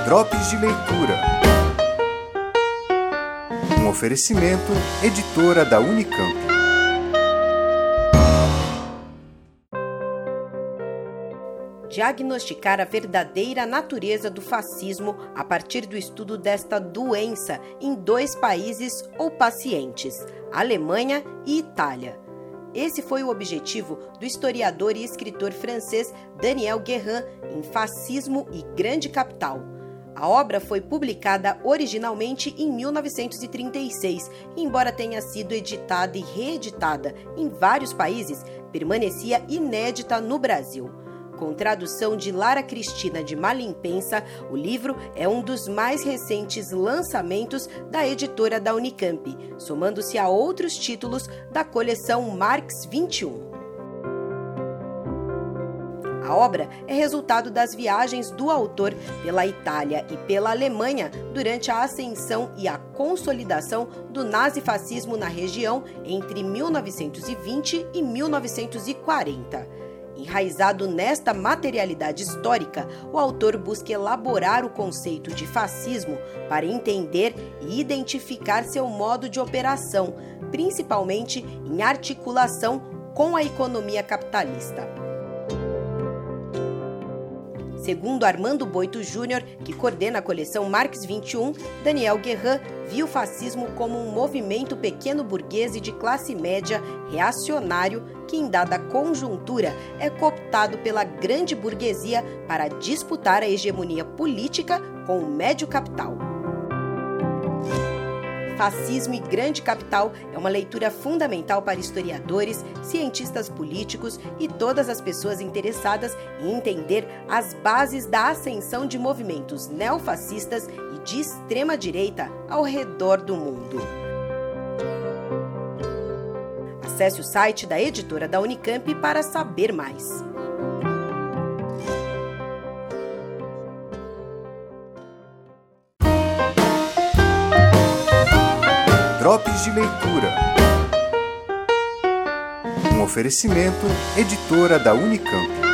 Drops de Leitura. Um oferecimento, editora da Unicamp. Diagnosticar a verdadeira natureza do fascismo a partir do estudo desta doença em 2 países ou pacientes, Alemanha e Itália. Esse foi o objetivo do historiador e escritor francês Daniel Guérin em Fascismo e Grande Capital. A obra foi publicada originalmente em 1936 e, embora tenha sido editada e reeditada em vários países, permanecia inédita no Brasil. Com tradução de Lara Cristina de Malimpensa, o livro é um dos mais recentes lançamentos da editora da Unicamp, somando-se a outros títulos da coleção Marx 21. A obra é resultado das viagens do autor pela Itália e pela Alemanha durante a ascensão e a consolidação do nazifascismo na região entre 1920 e 1940. Enraizado nesta materialidade histórica, o autor busca elaborar o conceito de fascismo para entender e identificar seu modo de operação, principalmente em articulação com a economia capitalista. Segundo Armando Boito Júnior, que coordena a coleção Marx 21, Daniel Guérin viu o fascismo como um movimento pequeno-burguês e de classe média reacionário que, em dada conjuntura, é cooptado pela grande burguesia para disputar a hegemonia política com o médio capital. Fascismo e Grande Capital é uma leitura fundamental para historiadores, cientistas políticos e todas as pessoas interessadas em entender as bases da ascensão de movimentos neofascistas e de extrema-direita ao redor do mundo. Acesse o site da editora da Unicamp para saber mais. Drops de Leitura. Um oferecimento, editora da Unicamp.